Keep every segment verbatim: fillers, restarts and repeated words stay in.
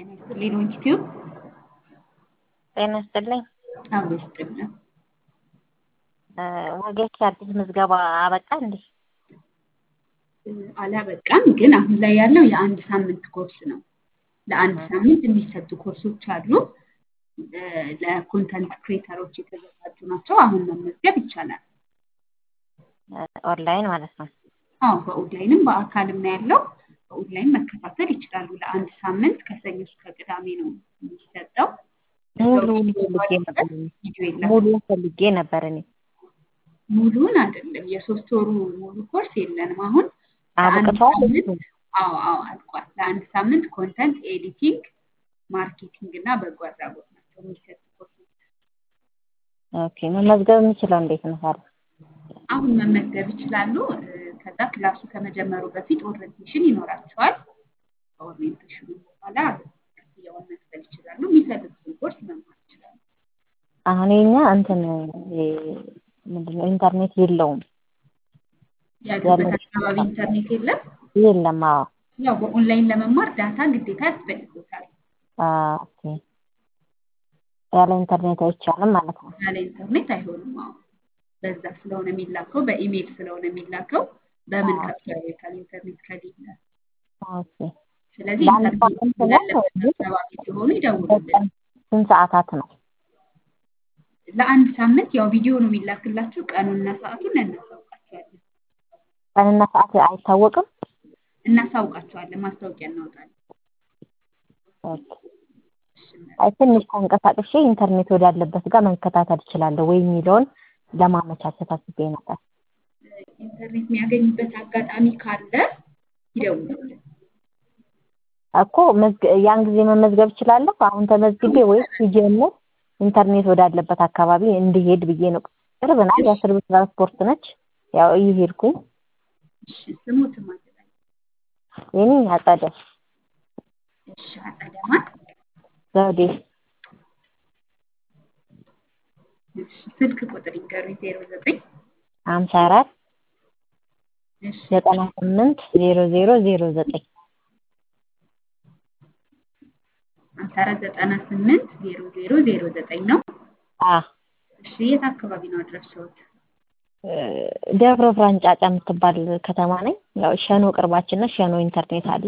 ጤና ይስጥልኝ ዩቲዩብ ጤና ይስጥልኝ። አብሮ ይስጥልን። ወጌሻ አዲስ ምዝገባ አበቃ እንዴ? አላበቃም፣ ግን አሁን ላይ ያለው የአንድ ሳምንት ኮርስ ነው። ለአንድ ሳምንት የሚሰጡ ኮርሶች አሉ። ለኮንተንት ክሬተሮች የተዘጋጁ ናቸው። አሁን መመዝገብ ይቻላል። ኦንላይን ማለት ነው? አዎ፣ በኦንላይንም በአካልም ነው ያለው። በኦንላይን መከታተል ይችላሉ። ለአንድ ሳምንት ከሰኞ እስከ ቅዳሜ ነው የሚሰጠው። ሙሉ ፈልጌ ነበር ሙሉ ፈልጌ ነበር እኔ ሙሉን አይደለም፣ የሶስት ወሩ ሙሉ ኮርስ የለንም አሁን። አበቃው? አዎ አዎ አልቋል። ለአንድ ሳምንት ኮንተንት ኤዲቲንግ፣ ማርኬቲንግ እና በጎ አድራጎት ናቸው የሚሰጡ ኮርሶች። ኦኬ፣ መመዝገብ የምችለው እንዴት ነው ታዲያ? አሁን መመዝገብ ይችላሉ። ከዛ ክላሱ ከመጀመሩ በፊት ኦሪየንቴሽን ይኖራቸዋል። ኦሪየንቴሽኑ በኋላ ክፍያውን መክፈል ይችላሉ። የሚፈልጉትን ኮርስ መማር ይችላሉ። አሁን የኛ እንትን ምንድነው ኢንተርኔት የለውም። ያለበት አካባቢ ኢንተርኔት የለም የለም። አዎ፣ ያው በኦንላይን ለመማር ዳታ ግዴታ ያስፈልጎታል። ኦኬ፣ ያለ ኢንተርኔት አይቻልም ማለት ነው? ያለ ኢንተርኔት አይሆንም። አዎ፣ በዛ ስለሆነ የሚላከው በኢሜል ስለሆነ የሚላከው በምን ከፍተው ያዩታል ኢንተርኔት ከሌለ። ኦኬ፣ ስለዚህ ኢንተርኔት ያለበት አካባቢ ሲሆኑ ይደውሉልን። ስንት ሰዓታት ነው? ለአንድ ሳምንት ያው ቪዲዮ ነው የሚላክላችሁ። ቀኑንና ሰዓቱን እናሳውቃችኋለን። ቀንና ሰዓት አይታወቅም? እናሳውቃችኋለን። ማስታወቂያ እናወጣለን። ኦኬ፣ አይ ትንሽ ተንቀሳቅሼ ኢንተርኔት ወዳለበት ጋር መከታተል እችላለሁ ወይ የሚለውን ለማመቻቸት አስቤ ነበር። ኢንተርኔት የሚያገኝበት አጋጣሚ ካለ ይደውሉልን እኮ። ያን ጊዜ መመዝገብ እችላለሁ? አሁን ተመዝግቤ ወይስ ሲጀምር ኢንተርኔት ወዳለበት አካባቢ እንድሄድ ብዬ ነው። ቅርብ ናት፣ የአስር ብር ትራንስፖርት ነች። ያው እየሄድኩኝ። እሺ፣ ስሙት ማለት ነው። የኔ አጸደ። እሺ፣ አጸደ ማለት ዘውዴ። እሺ፣ ስልክ ቁጥር ይንገሩኝ። ዜሮ ዘጠኝ ሀምሳ አራት እሺ ዘጠና ስምንት ዜሮ ዜሮ ዜሮ ዘጠኝ ሀምሳ አራት ዘጠና ስምንት ዜሮ ዜሮ ዜሮ ዘጠኝ ነው። አ እሺ፣ የት አካባቢ ነው አድራሻዎት? ደብረ ብርሃን ጫጫ የምትባል ከተማ ነኝ። ያው ሸኖ ቅርባችን ነው። ሸኖ ኢንተርኔት አለ።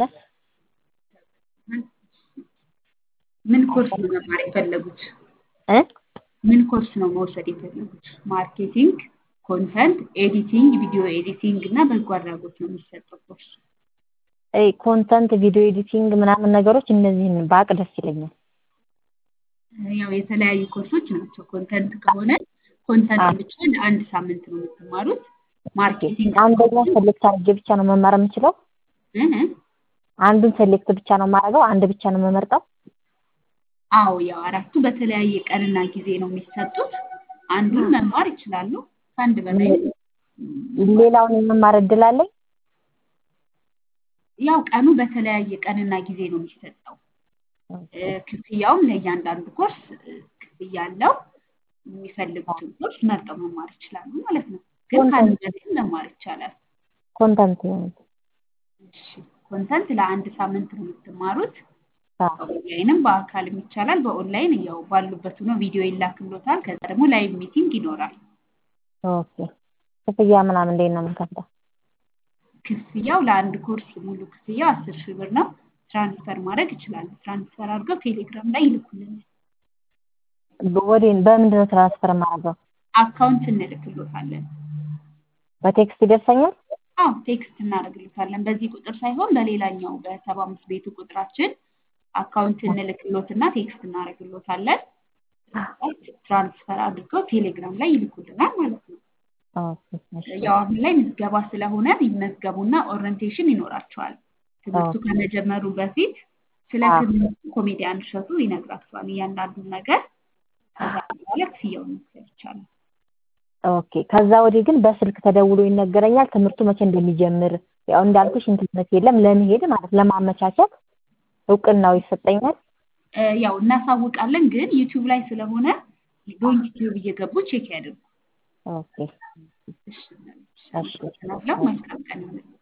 ምን ኮርስ ነው መማር የፈለጉት? እ ምን ኮርስ ነው መውሰድ የፈለጉት? ማርኬቲንግ፣ ኮንተንት ኤዲቲንግ፣ ቪዲዮ ኤዲቲንግ እና በጎ አድራጎት ነው የሚሰጠው ኮርስ። አይ ኮንተንት ቪዲዮ ኤዲቲንግ ምናምን ነገሮች እነዚህን ባቅ ደስ ይለኛል። ያው የተለያዩ ኮርሶች ናቸው። ኮንተንት ከሆነ ኮንተንት ብቻ ለአንድ ሳምንት ነው የምትማሩት። ማርኬቲንግ አንደኛው ሴሌክት አድርጌ ብቻ ነው መማር የምችለው? እህ አንዱን ሴሌክት ብቻ ነው የማደርገው? አንድ ብቻ ነው የምመርጠው? አዎ፣ ያው አራቱ በተለያየ ቀንና ጊዜ ነው የሚሰጡት። አንዱን መማር ይችላሉ። ከአንድ በላይ ሌላውን የመማር እድል አለኝ? ያው ቀኑ በተለያየ ቀንና ጊዜ ነው የሚሰጠው። ክፍያውም ለእያንዳንዱ ኮርስ ክፍያ አለው። የሚፈልጉትን ኮርስ መርጠው መማር ይችላሉ ማለት ነው። ግን ከአንድ በላይ መማር ይቻላል። ኮንተንት እሺ፣ ኮንተንት ለአንድ ሳምንት ነው የምትማሩት። በኦንላይንም በአካልም ይቻላል። በኦንላይን ያው ባሉበት ነው ቪዲዮ ይላክሎታል። ከዛ ደግሞ ላይቭ ሚቲንግ ይኖራል። ኦኬ፣ ክፍያ ምናምን እንዴት ነው የምንከፍለው? ክፍያው ለአንድ ኮርስ ሙሉ ክፍያው አስር ሺህ ብር ነው። ትራንስፈር ማድረግ ይችላሉ። ትራንስፈር አድርገው ቴሌግራም ላይ ይልኩልናል። ወዴን በምንድን ነው ትራንስፈር የማደርገው? አካውንት እንልክሎታለን። በቴክስት ይደርሰኛል? አዎ፣ ቴክስት እናደርግሎታለን። በዚህ ቁጥር ሳይሆን በሌላኛው በሰባ አምስት ቤቱ ቁጥራችን አካውንት እንልክሎትና ቴክስት እናደርግሎታለን። ትራንስፈር አድርገው ቴሌግራም ላይ ይልኩልናል ማለት ነው። ኦኬ፣ ያው አሁን ላይ ምዝገባ ስለሆነ ይመዝገቡና ኦሪየንቴሽን ይኖራቸዋል። ትምህርቱ ከመጀመሩ በፊት ስለ ትምህርቱ ኮሜዲያን እሸቱ ይነግራቸዋል እያንዳንዱን ነገር። ከዛ በኋላ ክፍያውን መክፈል ይቻላል። ኦኬ፣ ከዛ ወዲህ ግን በስልክ ተደውሎ ይነገረኛል ትምህርቱ መቼ እንደሚጀምር። ያው እንዳልኩሽ ኢንተርኔት የለም ለመሄድ ማለት ለማመቻቸት እውቅናው ይሰጠኛል። ያው እናሳውቃለን፣ ግን ዩቲዩብ ላይ ስለሆነ ዶንት ዩቲዩብ እየገቡ ቼክ ያድርጉ። ኦኬ፣ እሺ፣ እሺ፣ መልካም ቀን።